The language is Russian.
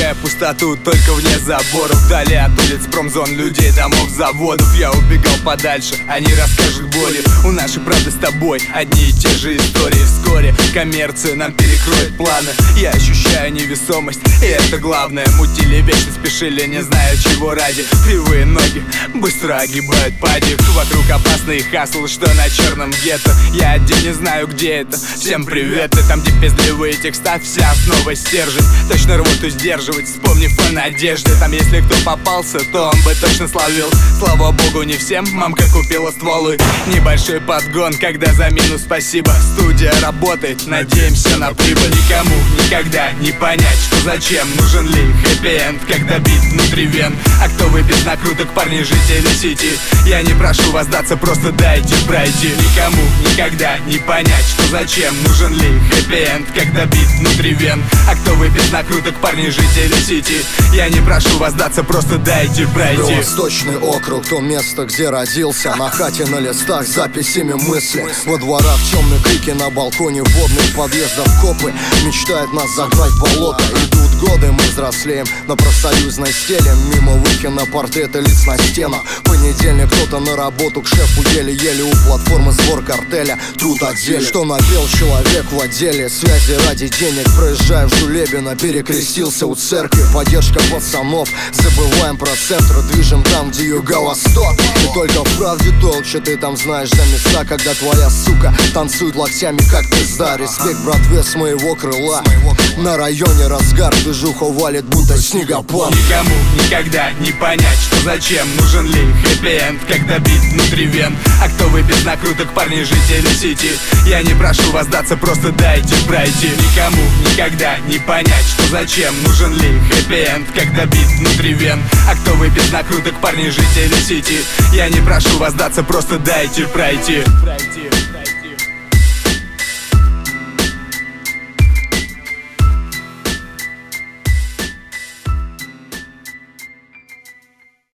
ощущаю пустоту только вне заборов, вдали от улиц, промзон, людей, домов, заводов. Я убегал подальше, они расскажут боли. У нашей правды с тобой одни и те же истории. Вскоре коммерция нам перекроет планы. Я ощущаю невесомость, и это главное. Мутили вечно, спешили, не знаю чего ради. Кривые ноги быстро огибают падик. Вокруг опасный хасл, что на черном гетто. Я один не знаю, где это. Всем привет, и там, где пиздливые текста, вся основа стержень. Точно рвоту сдерживать, вспомнив о надежде. Там, если кто попался, то он бы точно словил. Слава богу, не всем мамка купила стволы. Небольшой подгон, когда за минус спасибо. Студия работает, надеемся на прибыль. Никому никогда не понять, что зачем. Нужен ли хэппи-энд, когда бит внутри вен. А кто вы без накруток, парни, жители сети? Я не прошу вас сдаться, просто дайте пройти. Никому никогда не понять, что зачем. Нужен ли хэппи-энд, когда бит внутри вен. А кто вы без накруток, парни, жители сети? Я не прошу вас сдаться, просто дайте пройти. Восточный округ, то место, где родился. На хате на листах записями мысли. Во дворах темные крики, на балконе водных подъездов копы мечтают нас загнать в болото. Идут годы, мы взрослеем на профсоюзной стеле. Мимо выкина портреты лиц на стенах. Понедельник, кто-то на работу к шефу еле-еле. У платформы сбор картеля, труд отделе. Что напел человек в отделе, связи ради денег. Проезжая в Жулебино, перекрестился у церкви. Поддержка пацанов, забываем про центр. Движем там, где юго-восток. И только в правде толще, ты там знаешь за места, когда твоя сука танцует локтями, как пизда. Респект братве с моего крыла. На районе разгар, движуха валит, будто снегопад. Никому никогда не понять, что зачем. Нужен ли хэппи-энд, когда бит внутри вен. А кто вы без накруток, парни, жители сети? Я не прошу вас сдаться, просто дайте пройти. Никому никогда не понять, что зачем. Нужен ли хэппи-энд, когда бит внутри вен. А кто вы без накруток, парни, жители сети? Я не прошу вас сдаться, просто дайте пройти.